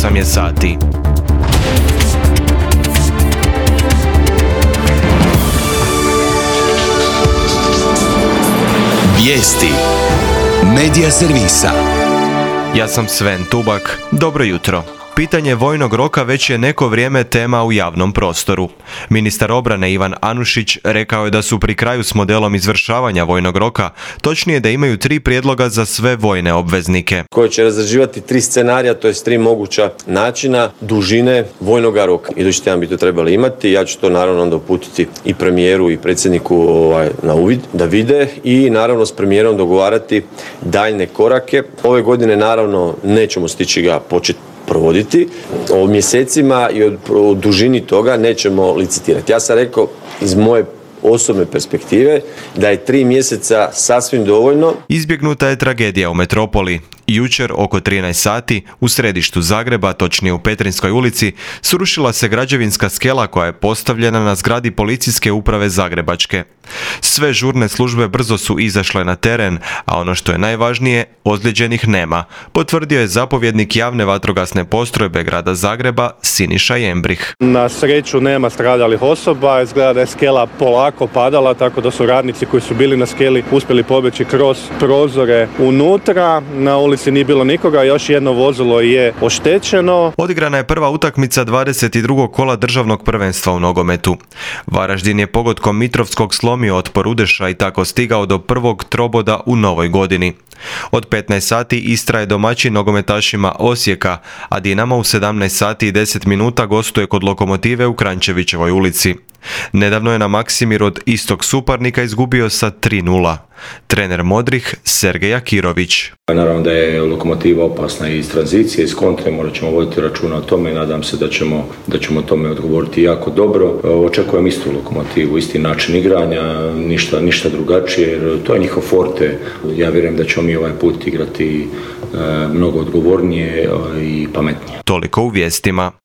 8 je sati. Vijesti Medija servisa. Ja sam Sven Tubak. Dobro jutro. Pitanje vojnog roka već je neko vrijeme tema u javnom prostoru. Ministar obrane Ivan Anušić rekao je da su pri kraju s modelom izvršavanja vojnog roka, točnije da imaju 3 prijedloga za sve vojne obveznike. Koji će razrađivati 3 scenarija, to je 3 moguća načina dužine vojnog roka. Idući tjedan bi to trebali imati, ja ću to naravno onda uputiti i premijeru i predsjedniku na uvid, da vide i naravno s premijerom dogovarati daljne korake. Ove godine naravno nećemo stići ga početi provoditi. O mjesecima i o dužini toga nećemo licitirati. Ja sam rekao iz moje osobne perspektive da je 3 mjeseca sasvim dovoljno. Izbjegnuta je tragedija u metropoli. Jučer oko 13 sati u središtu Zagreba, točnije u Petrinskoj ulici, srušila se građevinska skela koja je postavljena na zgradi policijske uprave Zagrebačke. Sve žurne službe brzo su izašle na teren, a ono što je najvažnije, ozlijeđenih nema, potvrdio je zapovjednik javne vatrogasne postrojbe grada Zagreba Siniša Jembrih. Na sreću nema stradalih osoba, izgleda da je skela polako padala, tako da su radnici koji su bili na skeli uspjeli pobjeći kroz prozore unutra. Na ulici nije bilo nikoga, još jedno vozilo je oštećeno. Odigrana je prva utakmica 22. kola državnog prvenstva u nogometu. Varaždin je pogodkom Mitrovskog slomio otpor Udeša i tako stigao do prvog troboda u novoj godini. Od 15 sati Istra je domaćin nogometašima Osijeka, a Dinamo u 17 sati i 10 minuta gostuje kod Lokomotive u Kranjčevićevoj ulici. Nedavno je na Maksimiru od istog suparnika izgubio sa 3:0. Trener Modrih Sergej Akirović. Naravno da je Lokomotiva opasna iz tranzicije, iz kontre, morat ćemo voditi računa o tome i nadam se da ćemo tome odgovoriti jako dobro. Očekujem istu Lokomotivu, isti način igranja, ništa drugačije, jer to je njihov forte. Ja vjerujem da ćemo mi ovaj put igrati mnogo odgovornije i pametnije. Toliko u vijestima.